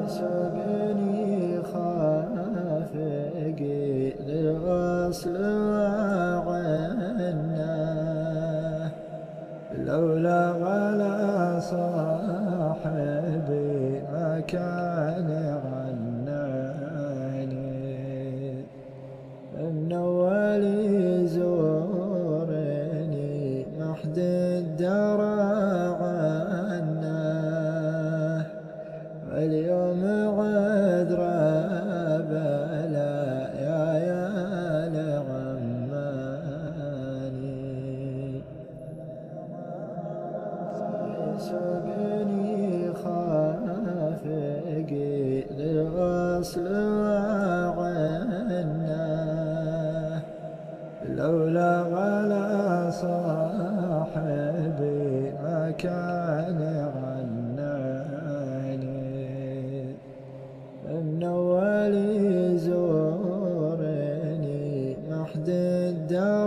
سبني خافقي للوصل وعناه، لولا على صاحبي ما كان عناني، من أول يزورني ما حد درى عناه، واليوم عذرا بلا يا العماني. سبني خافقي للوصل وعناه، لولا على صاحبي ما كان عناني، من أول يزورني ما حد درى